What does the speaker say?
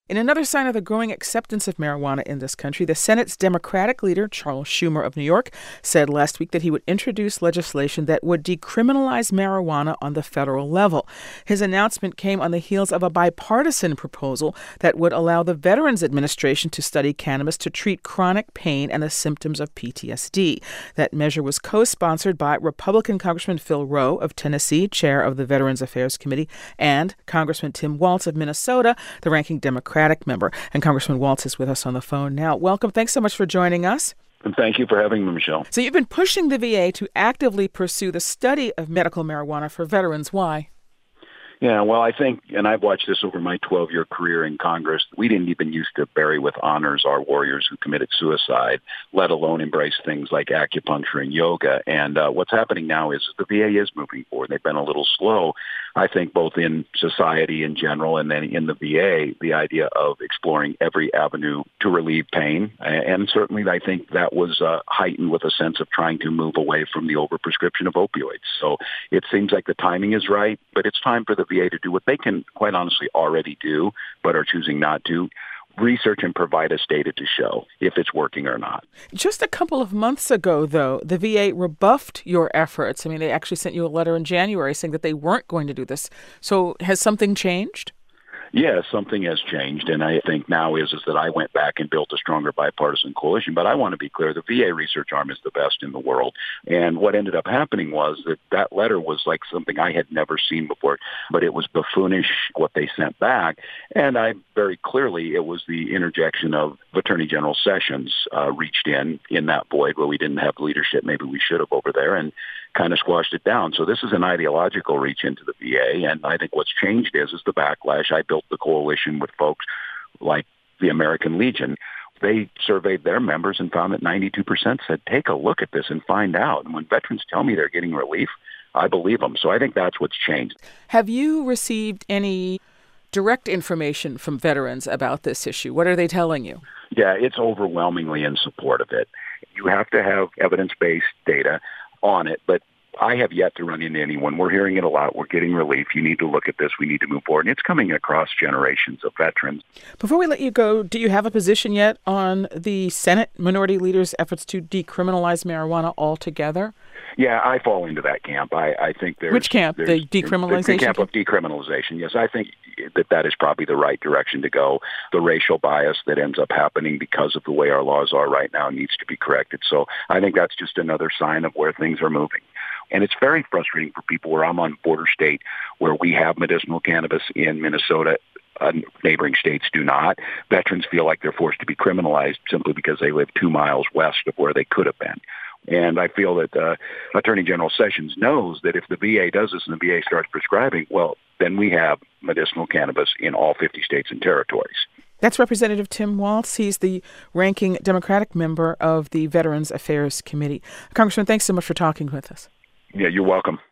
In another sign of the growing acceptance of marijuana in this country, the Senate's Democratic leader, Charles Schumer of New York, said last week that he would introduce legislation that would decriminalize marijuana on the federal level. His announcement came on the heels of a bipartisan proposal that would allow the Veterans Administration to study cannabis to treat chronic pain and the symptoms of PTSD. That measure was co-sponsored by Republican Congressman Phil Roe of Tennessee, chair of the Veterans Affairs Committee, and Congressman Tim Walz of Minnesota, the ranking Democratic member. And Congressman Walz is with us on the phone now. Welcome. Thanks so much for joining us. And thank you for having me, Michelle. So you've been pushing the VA to actively pursue the study of medical marijuana for veterans. Why? Yeah, well, I think, and I've watched this over my 12-year career in Congress, we didn't even used to bury with honors our warriors who committed suicide, let alone embrace things like acupuncture and yoga. And what's happening now is the VA is moving forward. They've been a little slow, I think, both in society in general and then in the VA, the idea of exploring every avenue to relieve pain. And certainly I think that was heightened with a sense of trying to move away from the overprescription of opioids. So it seems like the timing is right, but it's time for the VA to do what they can quite honestly already do, but are choosing not to. Research and provide us data to show if it's working or not. Just a couple of months ago, though, the VA rebuffed your efforts. I mean, they actually sent you a letter in January saying that they weren't going to do this. So has something changed? Yeah, something has changed, and I think now is that I went back and built a stronger bipartisan coalition. But I want to be clear, the VA research arm is the best in the world. And what ended up happening was that letter was like something I had never seen before, but it was buffoonish what they sent back. And I very clearly, it was the interjection of Attorney General Sessions reached in that void where we didn't have leadership maybe we should have over there, and kind of squashed it down. So this is an ideological reach into the VA, and I think what's changed is the backlash. I built the coalition with folks like the American Legion. They surveyed their members and found that 92% said, take a look at this and find out. And when veterans tell me they're getting relief, I believe them. So I think that's what's changed. Have you received any direct information from veterans about this issue? What are they telling you? Yeah, it's overwhelmingly in support of it. You have to have evidence-based data on it, but I have yet to run into anyone. We're hearing it a lot. We're getting relief. You need to look at this. We need to move forward. And it's coming across generations of veterans. Before we let you go, do you have a position yet on the Senate Minority Leader's efforts to decriminalize marijuana altogether? Yeah, I fall into that camp. I think there's... Which camp? The decriminalization? The camp of decriminalization, yes. I think that is probably the right direction to go. The racial bias that ends up happening because of the way our laws are right now needs to be corrected. So I think that's just another sign of where things are moving. And it's very frustrating for people where I'm on border state where we have medicinal cannabis in Minnesota. Neighboring states do not. Veterans feel like they're forced to be criminalized simply because they live 2 miles west of where they could have been. And I feel that Attorney General Sessions knows that if the VA does this and the VA starts prescribing, well, then we have medicinal cannabis in all 50 states and territories. That's Representative Tim Walz. He's the ranking Democratic member of the Veterans Affairs Committee. Congressman, thanks so much for talking with us. Yeah, you're welcome.